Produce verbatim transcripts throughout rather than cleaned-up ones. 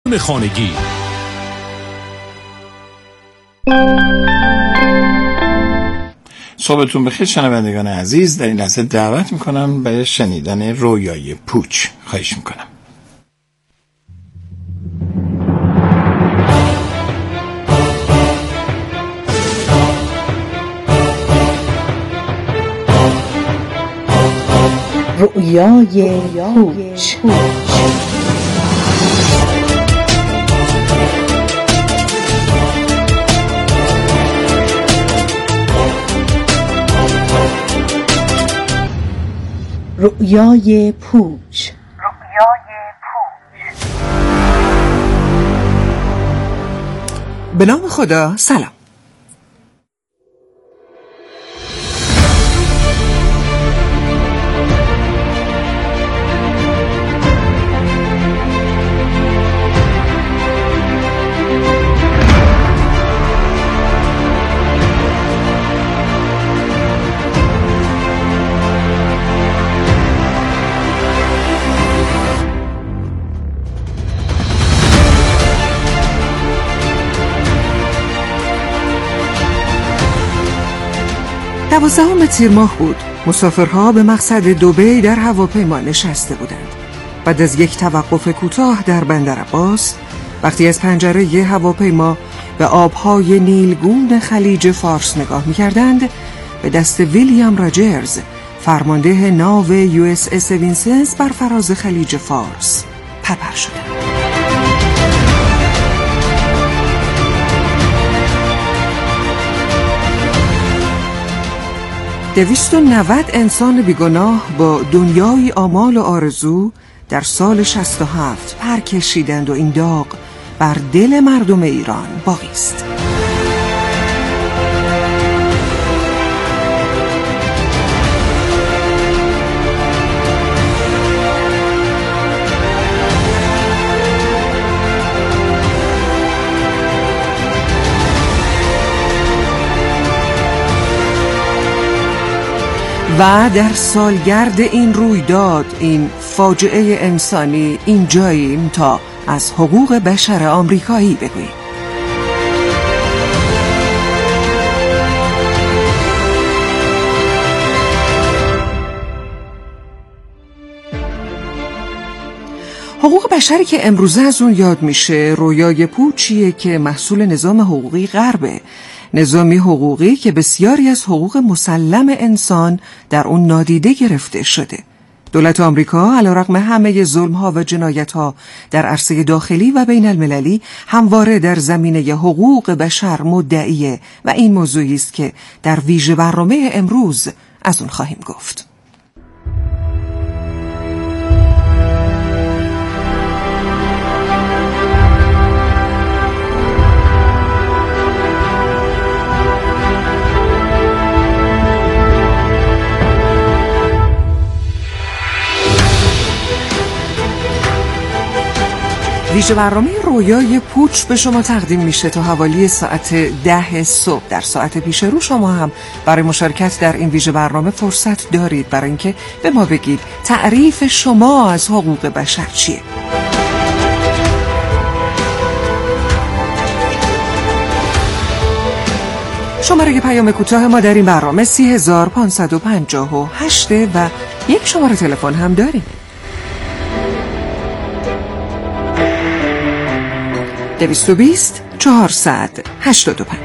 خانگی. صبحتون بخیر شنوندگان عزیز. در این لحظه دعوت میکنم به شنیدن رویای پوچ. خواهش میکنم. رویای پوچ. رویای پوچ. به نام خدا. سلام. دوازدهم تیر ماه بود. مسافرها به مقصد دبی در هواپیما نشسته بودند. بعد از یک توقف کوتاه در بندر عباس، وقتی از پنجره هواپیما به آبهای نیلگون خلیج فارس نگاه می‌کردند، به دست ویلیام راجرز، فرمانده ناو یو اس اس وینسنس بر فراز خلیج فارس پپر شدند. دویست و نود انسان بیگناه با دنیای آمال و آرزو در سال شصت و هفت پر کشیدند و این داغ بر دل مردم ایران باقی است. و در سالگرد این رویداد، این فاجعه انسانی، اینجاییم تا از حقوق بشر آمریکایی بگوییم. حقوق بشری که امروزه از اون یاد میشه رویای پوچیه که محصول نظام حقوقی غربه، نظامی حقوقی که بسیاری از حقوق مسلم انسان در اون نادیده گرفته شده. دولت آمریکا علیرغم همه ظلم‌ها و جنایت‌ها در عرصه داخلی و بین المللی همواره در زمینه حقوق بشر مدعیه و این موضوعی است که در ویژه برنامه امروز از اون خواهیم گفت. ویژه برنامه رویای پوچ به شما تقدیم میشه تا حوالی ساعت ده صبح. در ساعت پیش رو شما هم برای مشارکت در این ویژه برنامه فرصت دارید برای اینکه به ما بگید تعریف شما از حقوق بشر چیه. شماره پیام کوتاه ما در این برنامه سی هزار پانصد و پنجاه و هشت و یک شماره تلفن هم داریم. دویست و بیست چهارصد هشتاد و پنج.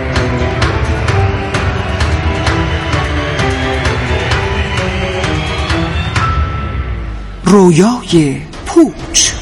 رویای پوچ.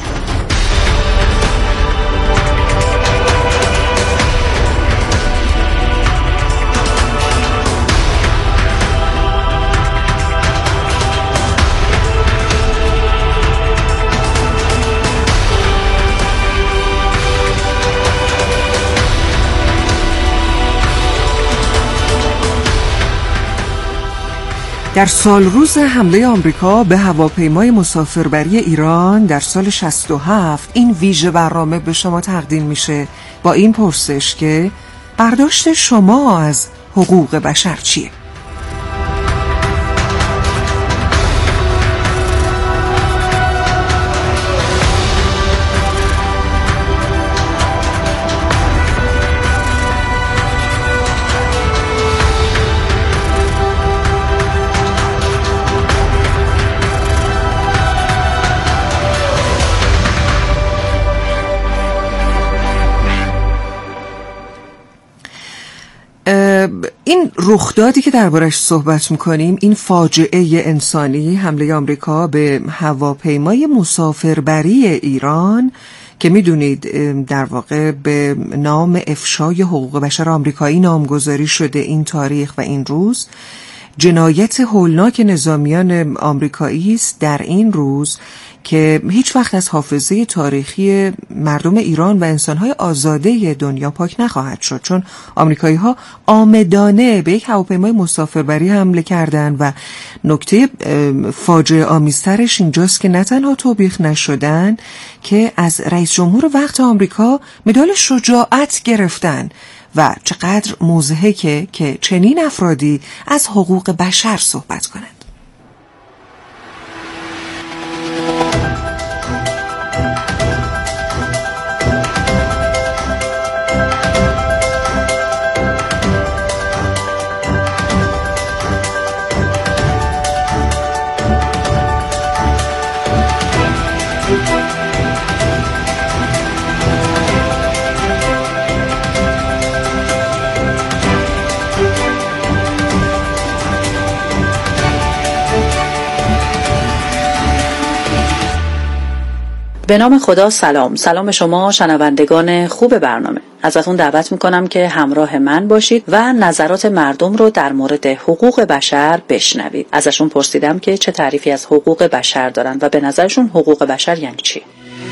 در سال روز حمله آمریکا به هواپیمای مسافربری ایران در سال شصت و هفت این ویژه برنامه به شما تقدیم میشه با این پرسش که برداشت شما از حقوق بشر چیه؟ این رخدادی که دربارش صحبت میکنیم، این فاجعه انسانی، حمله آمریکا به هواپیمای مسافربری ایران که میدونید در واقع به نام افشای حقوق بشر آمریکایی نامگذاری شده این تاریخ و این روز، جنایت هولناک نظامیان آمریکایی است در این روز که هیچ وقت از حافظه تاریخی مردم ایران و انسانهای آزاده دنیا پاک نخواهد شد، چون آمریکایی‌ها عامدانه به یک هواپیمای مسافربری حمله کردند و نکته فاجعه آمیزترش اینجاست که نه تنها توبیخ نشدن که از رئیس جمهور وقت آمریکا مدال شجاعت گرفتن و چقدر مضحکه که چنین افرادی از حقوق بشر صحبت کنند. به نام خدا. سلام سلام شما شنوندگان خوب برنامه. ازتون دعوت میکنم که همراه من باشید و نظرات مردم رو در مورد حقوق بشر بشنوید. ازشون پرسیدم که چه تعریفی از حقوق بشر دارن و به نظرشون حقوق بشر یعنی چی.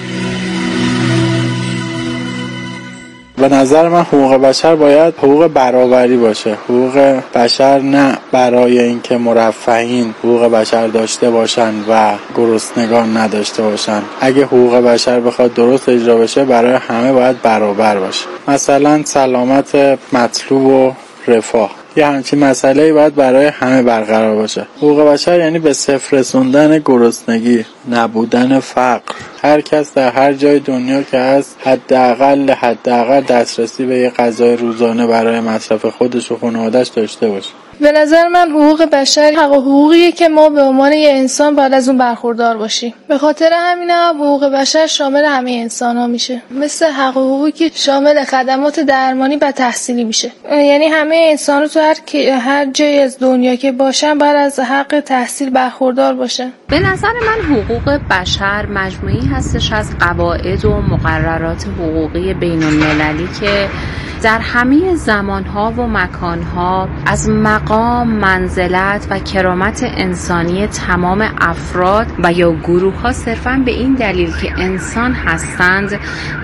به نظر من حقوق بشر باید حقوق برابری باشه. حقوق بشر نه برای اینکه مرفهین حقوق بشر داشته باشن و گرسنگان نداشته باشن. اگه حقوق بشر بخواد درست اجرا بشه برای همه باید برابر باشه. مثلا سلامت مطلوب و رفاه، یه همچین مسئله‌ای باید برای همه برقرار باشه. حقوق بشر یعنی به صفر رسوندن گرسنگی، نبودن فقر. هر کس در هر جای دنیا که هست حداقل حداقل دسترسی به یه غذای روزانه برای مصرف خودش و خانواده‌اش داشته باشه. به نظر من حقوق بشر حق و حقوقیه که ما به عنوان یه انسان باید از اون برخوردار باشیم. به خاطر همینه حقوق بشر شامل همه انسان‌ها میشه، مثل حق و حقوقی که شامل خدمات درمانی و تحصیلی میشه. یعنی همه انسان‌ها تو هر هر جای از دنیا که باشن باید از حق تحصیل برخوردار باشن. به نظر من حقوق بشر مجموعی هستش از قواعد و مقررات حقوقی بین‌المللی که در همه زمانها و مکانها از مقام، منزلت و کرامت انسانی تمام افراد و یا گروه‌ها صرفاً به این دلیل که انسان هستند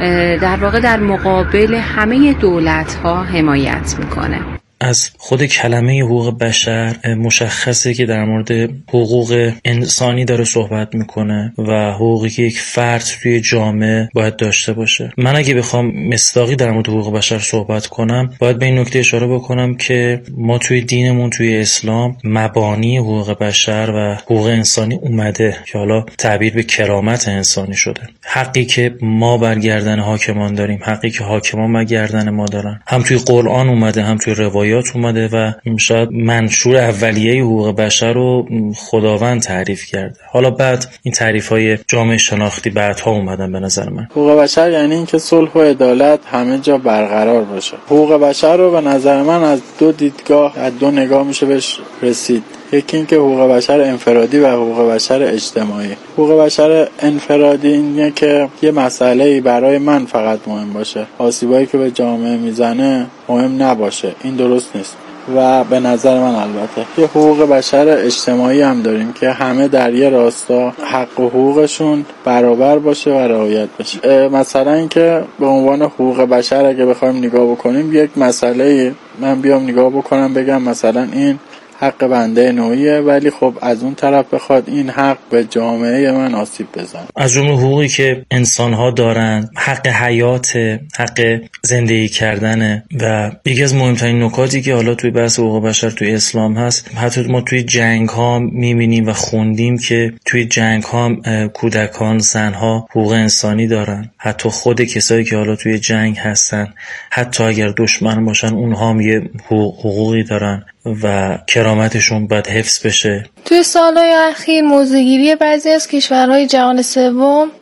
در واقع در مقابل همه دولت‌ها حمایت می‌کنه. از خود کلمه حقوق بشر مشخصه که در مورد حقوق انسانی داره صحبت میکنه و حقوقی که یک فرد توی جامعه باید داشته باشه. من اگه بخوام مصداقی در مورد حقوق بشر صحبت کنم باید به این نکته اشاره بکنم که ما توی دینمون توی اسلام مبانی حقوق بشر و حقوق انسانی اومده که حالا تعبیر به کرامت انسانی شده. حقی که ما بر گردن حاکمان داریم، حقی که حاکمان بر گردن ما دارن، هم توی قرآن اومده هم توی روایات اومده و شاید منشور اولیه حقوق بشر رو خداوند تعریف کرده. حالا بعد این تعریف‌های جامعه شناختی بعدها اومدن. به نظر من حقوق بشر یعنی اینکه صلح و عدالت همه جا برقرار باشه. حقوق بشر رو به نظر من از دو دیدگاه، از دو نگاه میشه بهش رسید. یکی این که حقوق بشر انفرادی و حقوق بشر اجتماعی. حقوق بشر انفرادی اینه که یه مسئله‌ای برای من فقط مهم باشه، آسیبایی که به جامعه میزنه مهم نباشه. این درست نیست و به نظر من البته یه حقوق بشر اجتماعی هم داریم که همه در یه راستا حق و حقوقشون برابر باشه و رعایت بشه. مثلا اینکه به عنوان حقوق بشر اگه بخوایم نگاه بکنیم، یک مسئله من بیام نگاه بکنم بگم مثلا این حق بنده نوعیه، ولی خب از اون طرف بخواد این حق به جامعه من آسیب بزنه. از جمله حقوقی که انسان‌ها دارن حق حیات، حق زندگی کردن و یکی از مهمترین نکاتی که حالا توی بحث حقوق بشر توی اسلام هست، حتی ما توی جنگ‌ها می‌بینیم و خوندیم که توی جنگ‌ها کودکان، زن‌ها حقوق انسانی دارن. حتی خود کسایی که حالا توی جنگ هستن، حتی اگر دشمن باشن، اونها هم یه حقوقی دارن و کرامتشون باید حفظ بشه. توی سالهای اخیر موضوعگیری بعضی از کشورهای جهان سوم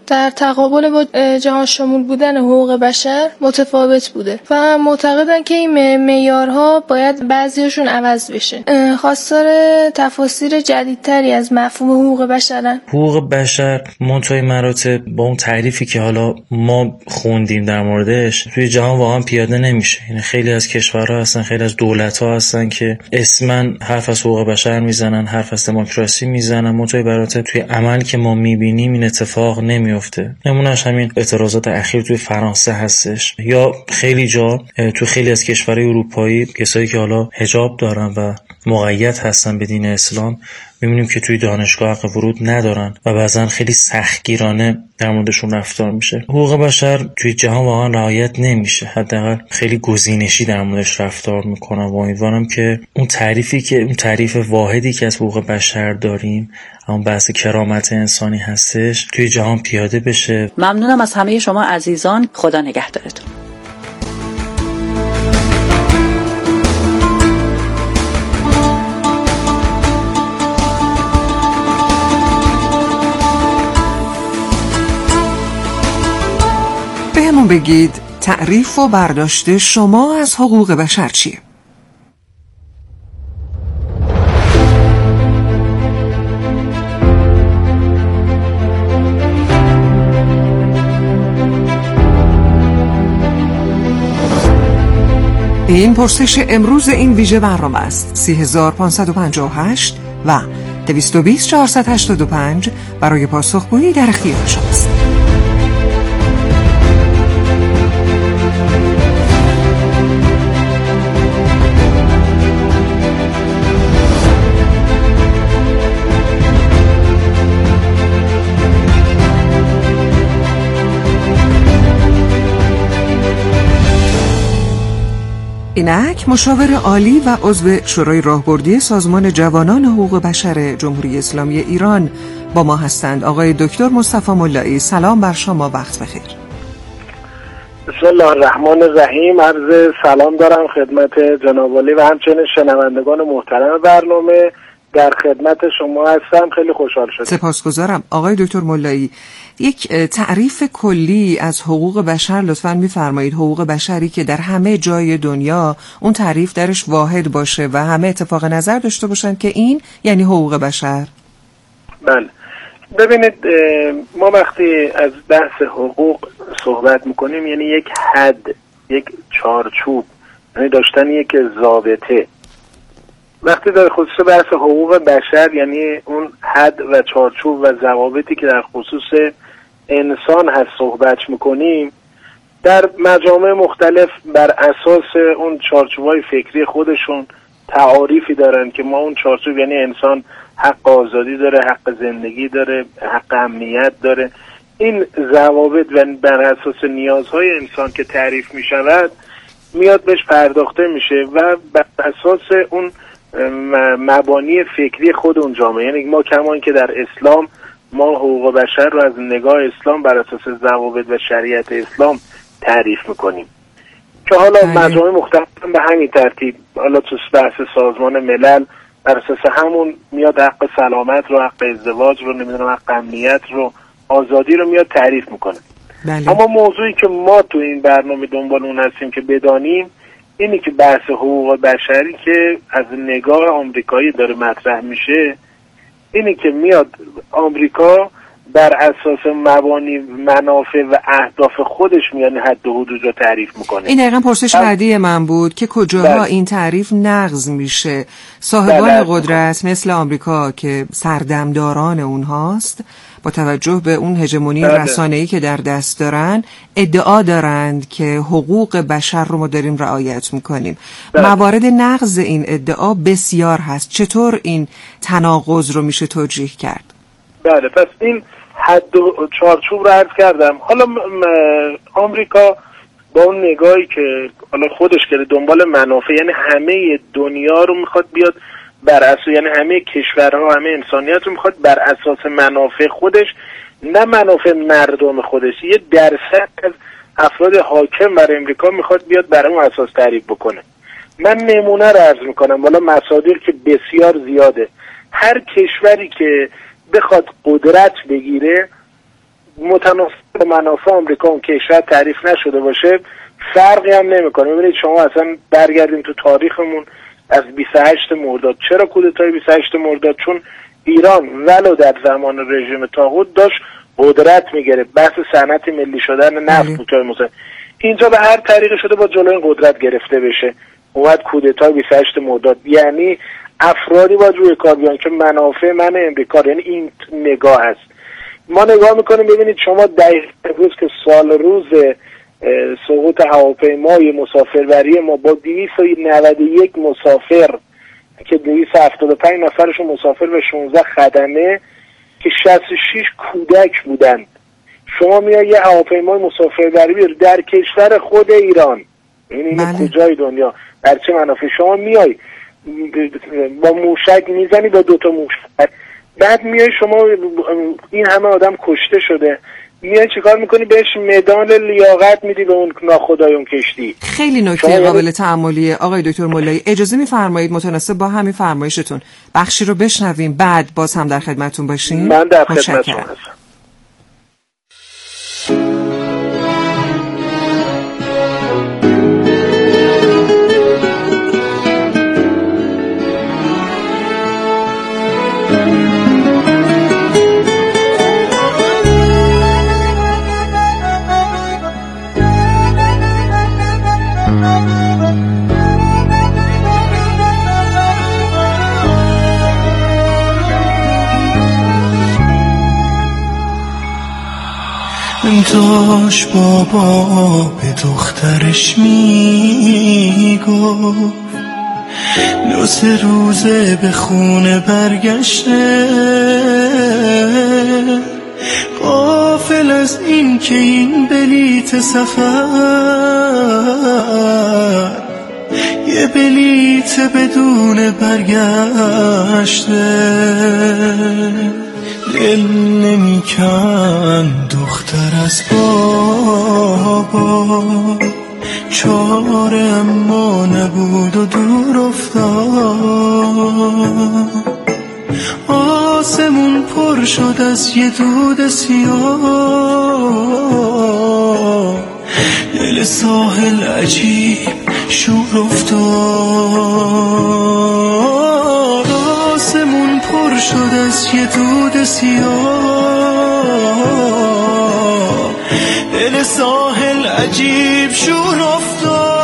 در تقابل با جهان شمول بودن حقوق بشر متفاوت بوده و معتقدن که این معیارها باید بعضیشون عوض بشه. خواستار تفاسیر جدیدتری از مفهوم حقوق بشرن. حقوق بشر منتهای مراتب با اون تعریفی که حالا ما خوندیم در موردش توی جهان واقعا پیاده نمیشه. یعنی خیلی از کشورها هستن، خیلی از دولت‌ها هستن که اسماً حرف از حقوق بشر میزنن، حرف از دموکراسی میزنن، منتهای مراتب توی عمل که ما میبینیم این اتفاق نمیفته. نمونهش همین اعتراضات اخیر توی فرانسه هستش، یا خیلی جا تو خیلی از کشورهای اروپایی کسایی که حالا حجاب دارن و مقید هستن به دین اسلام می‌بینیم که توی دانشگاه حق ورود ندارن و بعضن خیلی سختگیرانه در موردشون رفتار میشه. حقوق بشر توی جهان واقعا رعایت نمیشه، حداقل خیلی گزینشی در موردش رفتار میکنن و امیدوارم که اون تعریفی که اون تعریف واحدی که از حقوق بشر داریم، اون بحث کرامت انسانی هستش، توی جهان پیاده بشه. ممنونم از همه شما عزیزان. خدا نگهدارتون. بهمون بگید تعریف و برداشت شما از حقوق بشر چیه؟ این پرسش امروز این ویژه برنامه است. سی هزار پانصد و پنجاه و هشت و دویست و بیست چهارصد و هشتاد و پنج برای پاسخگویی در اختیار شماست. اینک مشاور عالی و عضو شورای راهبردی سازمان جوانان حقوق بشر جمهوری اسلامی ایران با ما هستند. آقای دکتر مصطفی ملایی، سلام بر شما، وقت بخیر. بسم الله الرحمن الرحیم. عرض سلام دارم خدمت جناب عالی و همچنین شنوندگان محترم برنامه. در خدمت شما هستم، خیلی خوشحال شدم. سپاسگزارم. آقای دکتر ملایی، یک تعریف کلی از حقوق بشر لطفاً می‌فرمایید. حقوق بشری که در همه جای دنیا اون تعریف درش واحد باشه و همه اتفاق نظر داشته باشن که این یعنی حقوق بشر. بله، ببینید ما وقتی از بحث حقوق صحبت میکنیم یعنی یک حد، یک چارچوب، یعنی داشتن یک ضابطه. وقتی در خصوص بحث حقوق بشر یعنی اون حد و چارچوب و ضوابطی که در خصوص انسان هست صحبت میکنیم، در مجامع مختلف بر اساس اون چارچوب‌های فکری خودشون تعاریفی دارن که ما اون چارچوب یعنی انسان حق آزادی داره، حق زندگی داره، حق امنیت داره. این ضوابط و بر اساس نیازهای انسان که تعریف میشود میاد بهش پرداخته میشه و بر اساس اون مبانی فکری خود اون جامعه، یعنی ما کمان که در اسلام ما حقوق بشر رو از نگاه اسلام بر اساس ضوابط و شریعت اسلام تعریف میکنیم که حالا مجامع مختلف به همین ترتیب، حالا تو بحث سازمان ملل بر اساس همون میاد حق سلامت رو، حق ازدواج رو، نمیدونم حق امنیت رو، آزادی رو میاد تعریف میکنه. بله. اما موضوعی که ما تو این برنامه دنبال اون هستیم که بدانیم اینی که بحث حقوق بشری که از نگاه آمریکایی داره مطرح میشه، اینی که میاد آمریکا بر اساس مبانی منافع و اهداف خودش میان حد و حدود رو تعریف میکنه. این دقیقا پرسش بعدی من بود که کجاها بله. این تعریف نقض میشه. صاحبان بله. قدرت مثل آمریکا که سردمداران اونهاست با توجه به اون هژمونی بله. رسانه‌ای که در دست دارن ادعا دارند که حقوق بشر رو ما داریم رعایت میکنیم. بله. موارد نقض این ادعا بسیار هست. چطور این تناقض رو میشه توجیه کرد؟ بله، پس این حد و چارچوب رو عرض کردم. حالا آمریکا با اون نگاهی که حالا خودش که دنبال منافع، یعنی همه دنیا رو میخواد بیاد بر اساس، یعنی همه کشورها، همه انسانیت رو میخواد بر اساس منافع خودش، نه منافع مردم خودش، یه درصد از افراد حاکم بر امریکا میخواد بیاد بر اون اساس تعریف بکنه. من نمونه رو عرض میکنم، حالا مصادر که بسیار زیاده. هر کشوری که بخواد قدرت بگیره متناسب با منافع آمریکا اون کشور تعریف نشده باشه فرقی هم نمیکنه. ببینید شما اصلا برگردیم تو تاریخمون از بیست و هشتم مرداد. چرا کودتای بیست و هشتم مرداد؟ چون ایران ولو در زمان رژیم طاغوت داشت قدرت میگرفت، بحث صنعت ملی شدن نفت بود که مثلا اینجا به هر طریقی شده با جلوی قدرت گرفته بشه. اومد کودتای بیست و هشتم مرداد، یعنی افرادی باید روی کار بیان که منافع من امریکا، یعنی این نگاه هست. ما نگاه میکنیم ببینید شما دقیقاً روز که سال روز سقوط هواپیمای مسافربری ما با دویست و نود و یک مسافر که دویست و هفتاد و پنج نفرشون مسافر و شانزده خدمه که شصت و شش کودک بودند، شما میای یه هواپیمای مسافربری بیاری در کشور خود ایران، یعنی این کجای دنیا در چه منافع؟ شما میای با موشک میزنی، با دوتا موشک، بعد میای شما این همه آدم کشته شده، میای چیکار میکنی؟ بهش مدال لیاقت میدی به اون ناخدای اون کشتی. خیلی نکته قابل تأملیه آقای دکتر ملایی. اجازه میفرمایید متناسب با همین فرمایشتون بخشی رو بشنویم، بعد باز هم در خدمتتون باشیم. من در خدمتتون هستم. داشت بابا به دخترش میگفت دو سه روزه به خونه برگشته، غافل از این که این بلیت سفر یه بلیت بدون برگشته. دل نمیکن دختر از بابا، چاره اما نبود و دور افتاد. آسمون پر شد از یه دود سیاه، دل ساحل عجیب شور افتاد. آسمون پر شد از یه دود سیاه، دل ساحل عجیب شور افتاد.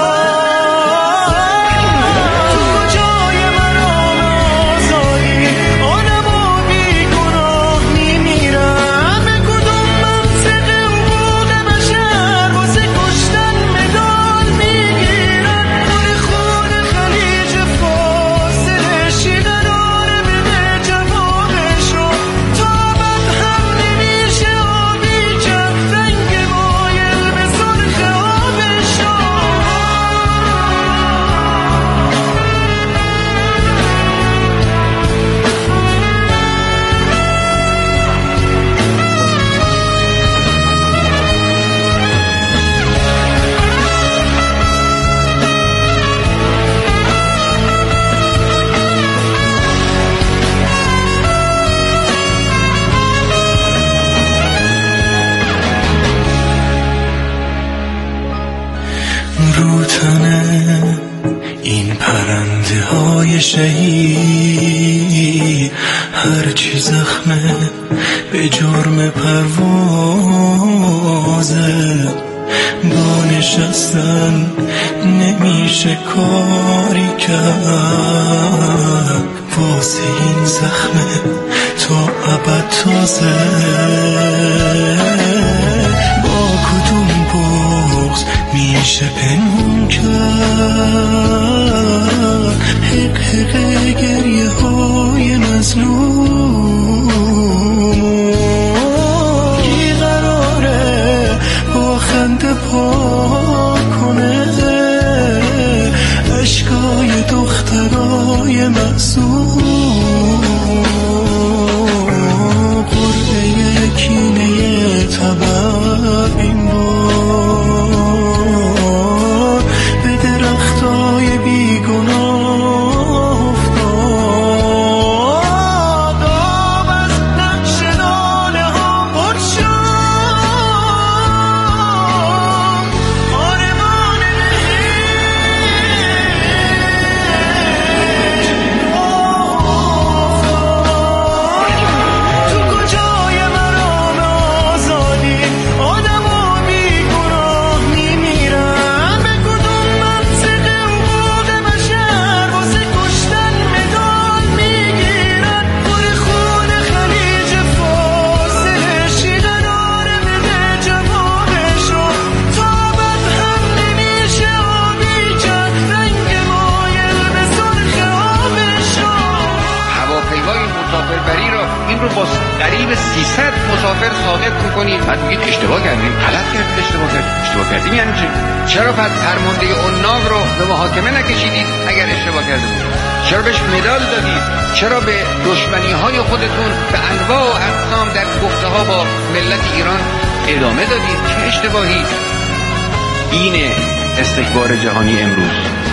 شهید هرچی زخمه به جرم پروازه، با نشستن نمیشه کاری کرد، واسه این زخمه تا ابد تازه. با کدوم بغض میشه پنهون کرد حق حق گریه های مظلوم، کی قراره با خنده پاک کنه اشکای دخترای معصوم. قرعه کینه طبع این بار به درختای بیگناه افتاد. آب از نقش ناله ها پر شد، کنید بعد میگید اشتباه کردیم، غلط کردید، اشتباه کردید. اشتباه کردیم یعنی چی؟ چرا پس فرمانده عناق رو به محاکمه نکشیدید اگر اشتباه کرده بود؟ چرا بهش مدال دادید؟ چرا به دشمنی‌های خودتون به انواع و اقسام در گفته‌ها با ملت ایران ادامه دادید؟ چه اشتباهی؟ اینه استکبار جهانی امروز.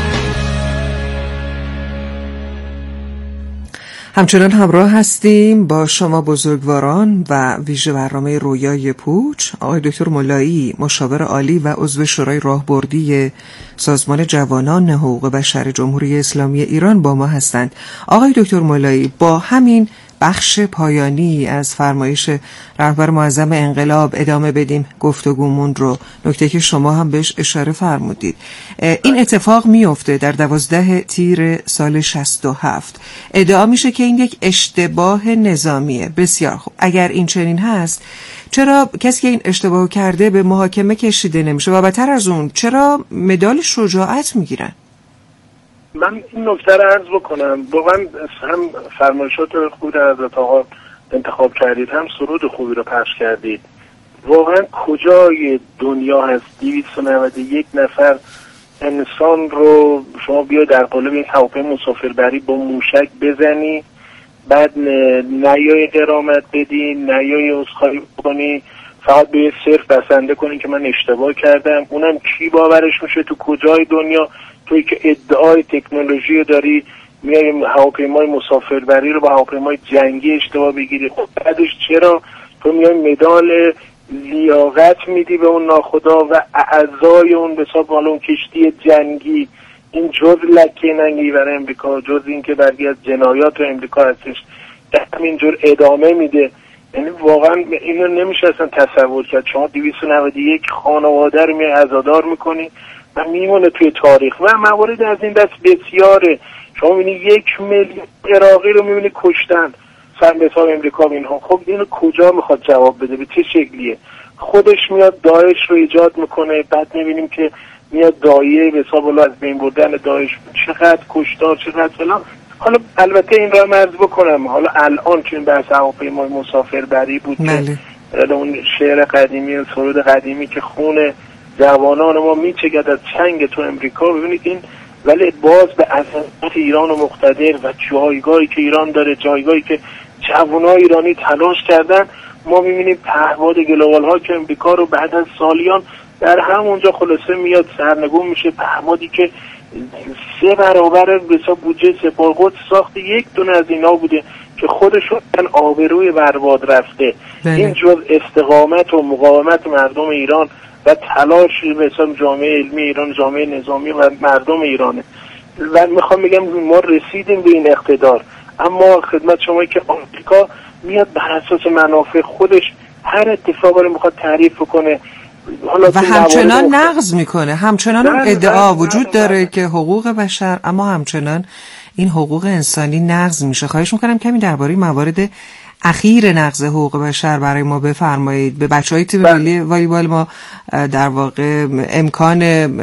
همچنان همراه هستیم با شما بزرگواران و ویژه برنامه رویای پوچ. آقای دکتر ملایی، مشاور عالی و عضو شورای راهبردی سازمان جوانان حقوق بشر جمهوری اسلامی ایران با ما هستند. آقای دکتر ملایی، با همین بخش پایانی از فرمایش رهبر معظم انقلاب ادامه بدیم گفتگومون رو. نکته که شما هم بهش اشاره فرمودید، این اتفاق میفته در دوازده تیر سال شصت و هفت. ادعا میشه که این یک اشتباه نظامیه. بسیار خوب، اگر این چنین هست، چرا کسی که این اشتباه کرده به محاکمه کشیده نمیشه و بدتر از اون چرا مدال شجاعت میگیرن؟ من این نکته رو عرض بکنم. واقعا هم فرمایشات خوبی از آقا انتخاب کردید، هم سرود خوبی رو پخش کردید. واقعا کجای دنیا هست دویست و نود و یک نفر انسان رو شما بیا در قالب یک هواپیمای مسافربری با موشک بزنی، بعد نیای غرامت بدی، نیای عذرخواهی کنی، فقط به صرف بسنده کنی که من اشتباه کردم؟ اونم کی باورش میشه؟ تو کجای دنیا توی که ادعای تکنولوژی داری میای هواپیمای مسافربری رو با هواپیمای جنگی اشتباه بگیری؟ خب بعدش چرا تو میای مدال لیاقت میدی به اون ناخدا و اعضای اون به حساب اون کشتی جنگی؟ این جز لکه ننگی برای امریکا، جز این که برگی از جنایات امریکا هستش، همینجور ادامه میده. یعنی واقعا اینو نمیشه اصلا تصور کرد. شما دویست و نود و یک خانواده رو میای عزادار میکنی و میمونه توی تاریخ و موارد از این دست بسیاره. شما میبینی یک میلیون عراقی رو میبینی کشتن سر به حساب امریکا و اینها. خب اینو کجا میخواد جواب بده؟ به چه شکلیه؟ خودش میاد داعش رو ایجاد میکنه، بعد میبینیم که میاد دایه به حساب از بین بردن داعش، چقدر کشتار، چقدر فلان. حالا البته این را مرز بکنم، حالا الان چون بحث هواپیمای مسافربری بود مله. که اون شعر قدیمی و سرود قدیمی که خون جوانان ما میچگد از چنگ تو امریکا، ببینید این ولی باز به عظمت ایران و مقتدر و جایگاهی که ایران داره، جایگاهی که جوانای ایرانی تلاش کردن، ما میبینیم پهپاد گلوبال ها که امریکا رو بعد از سالیان در همونجا خلاصه میاد سرنگون میشه. پهپادی که سه برابر بسا بودجه سپاهقدس ساخت یک دونه از اینا بوده که خودشون آبروی برباد رفته. بله. این جز استقامت و مقاومت مردم ایران و تلاش مثلا جامعه علمی ایران، جامعه نظامی و مردم ایرانه. و میخوام بگم ما رسیدیم به این اقتدار، اما خدمت شما که آمریکا میاد بر اساس منافع خودش هر اتفاقی رو میخواد تعریف کنه و همچنان نقض میکنه. همچنان هم ادعا وجود داره که حقوق بشر، اما همچنان این حقوق انسانی نقض میشه. خواهش میکنم کمی درباره موارد اخیر نقض حقوق بشر برای ما بفرمایید. به بچهای تیم ملی والیبال ما در واقع امکان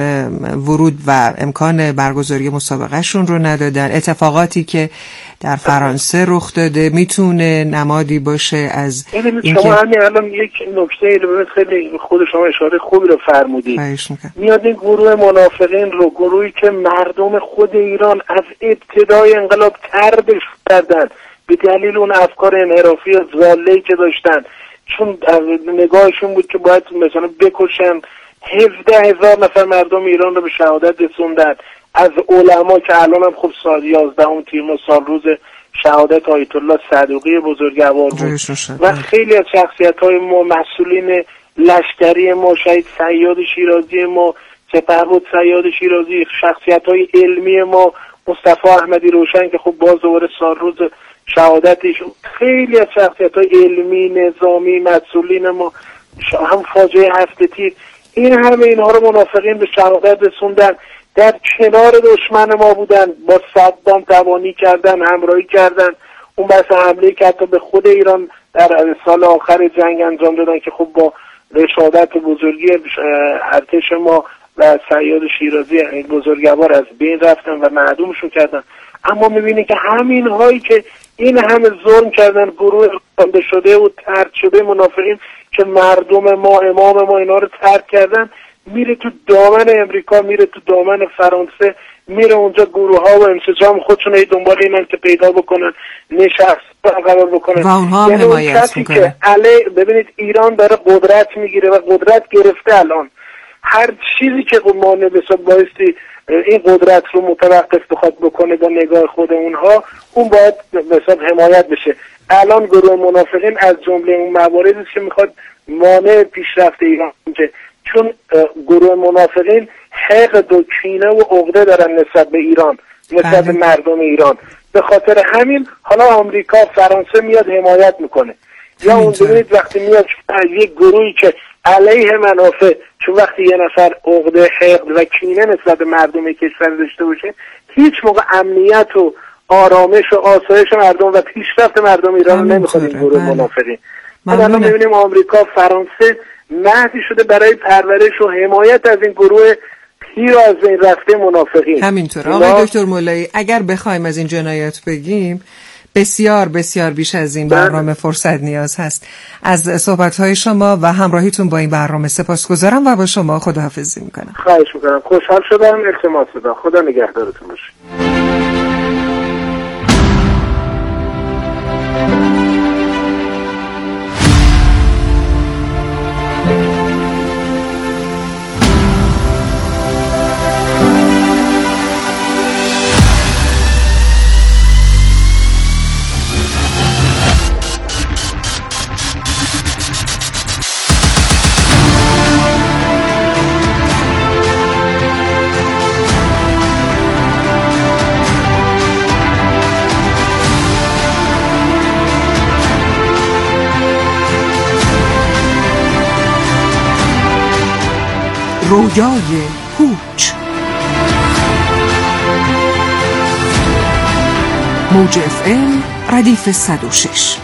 ورود و امکان برگزاری مسابقه شون رو ندادن. اتفاقاتی که در فرانسه رخ داده میتونه نمادی باشه از این شما همین الان یک نکته رو خیلی خود شما اشاره خوبی رو فرمودید. میاد این گروه منافقین رو، گروهی که مردم خود ایران از ابتدای انقلاب طردش کردن به دلیل اون افکار انحرافی و ضاله‌ای که داشتن، چون نگاهشون بود که باید مثلا بکشن. هفده هزار نفر مردم ایران رو به شهادت رسوندن، از علما که الان هم خب سال یازدهم تیر و سال روز شهادت آیت الله صدوقی بزرگوار بود و خیلی از شخصیت‌های ما، مسئولین لشکری ما، شهید صیاد شیرازی ما، سپهبد صیاد شیرازی، شخصیت‌های علمی ما، مصطفی احمدی روشن که خب باز دوباره سال روز شهادتش، خیلی از شخصیت‌های علمی، نظامی، مسئولین ما، هم فاجعه هفت تیر، این همه اینها رو منافقین به شهادت رسوندن. در کنار دشمن ما بودن، با صدام توانی کردن، همراهی کردن. اون بحث حمله که حتی به خود ایران در سال آخر جنگ انجام دادن که خب با رشادت بزرگی ارتش ما و صیاد شیرازی بزرگوار از بین رفتن و معدومشون کردن. اما میبینی که همین هایی که این همه ظلم کردن، گروه خونده شده و طرد شده منافقین که مردم ما، امام ما اینا رو ترک کردن، میره تو دامن امریکا، میره تو دامن فرانسه، میره اونجا گروه ها و انسجام خودشون ای دنبال اینن که پیدا بکنن، نشست برقرار بکنن و اونها هم یعنی حمایت میکنه. که علی ببینید ایران داره قدرت میگیره و قدرت گرفته الان. هر چیزی که مانع بسا بایستی این قدرت رو متوقف بخواد بکنه با نگاه خود اونها، اون باید بسا حمایت بشه. الان گروه منافقین از جمله اون مواردی است که میخواد مانع پیشرفت ایران میشه، چون گروه منافقین حقد و کینه و عقده دارن نسبت به ایران، نسبت به مردم ایران. به خاطر همین حالا آمریکا، فرانسه میاد حمایت میکنه. یا اون ببینید وقتی میاد یک گروهی که علیه منافع، چون وقتی یه نفر عقده، حقد و کینه نسبت به مردم کشور داشته باشه، هیچ موقع امنیت و آرامش و آسایش مردم و پیشرفت مردم ایران رو نمیخواد این گروه منافقین. ما الان میبینیم آمریکا، فرانسه مهدی شده برای پرورش و حمایت از این گروه پیر از این رفته منافقین. همینطور آقای دکتر مولایی، اگر بخوایم از این جنایات بگیم بسیار بسیار بیش از این برنامه فرصت نیاز هست. از صحبت‌های شما و همراهیتون با این برنامه سپاسگزارم و با شما خداحافظی میکنم. خواهش میکنم. خوشحال شدم. التماس دادم. خدا نگهدارتون باشه. رویای پوچ. موج اف ام ردیف صد و شش.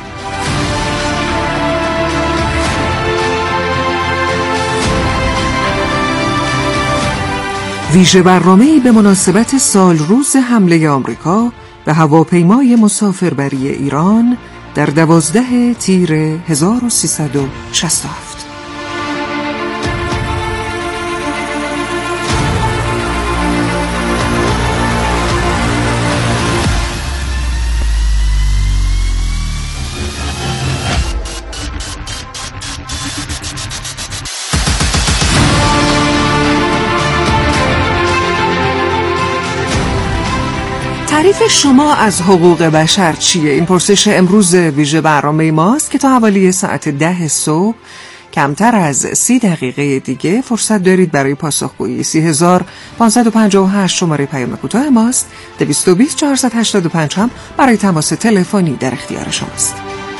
ویژه برنامه‌ای به مناسبت سال روز حمله آمریکا به هواپیمای مسافربری ایران در دوازده تیر هزار و سیصد و شصت و هفت. تعریف شما از حقوق بشر چیه؟ این پرسش امروز ویژه برنامه ماست که تا حوالی ساعت ده صبح کمتر از سی دقیقه دیگه فرصت دارید برای پاسخگویی. سی هزار پانصد و پنجاه و هشت شماره پیام کوتاه ماست. دویست و بیست چهارصد و هشتاد و پنج هم برای تماس تلفنی در اختیار شماست.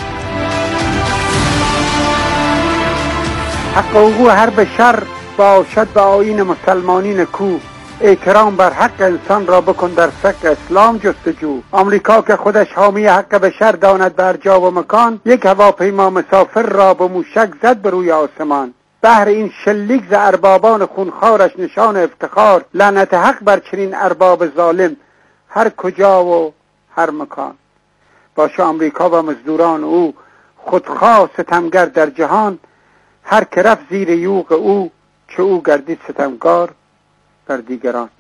حق حقوق هر بشر باشد به آیین مسلمانین کو، احترام بر حق انسان را بکن در فقه اسلام جستجو. آمریکا که خودش حامی حق بشر داند بر جا و مکان، یک هواپیما مسافر را به موشک زد به روی آسمان. بهر این شلیک ز اربابان خونخوارش نشان افتخار، لعنت حق بر چنین ارباب ظالم هر کجا و هر مکان. باشه آمریکا و مزدوران او، خودخواه ستمگر در جهان، هر که رفت زیر یوغ او، چه او گردید ستمگار بر دیگران.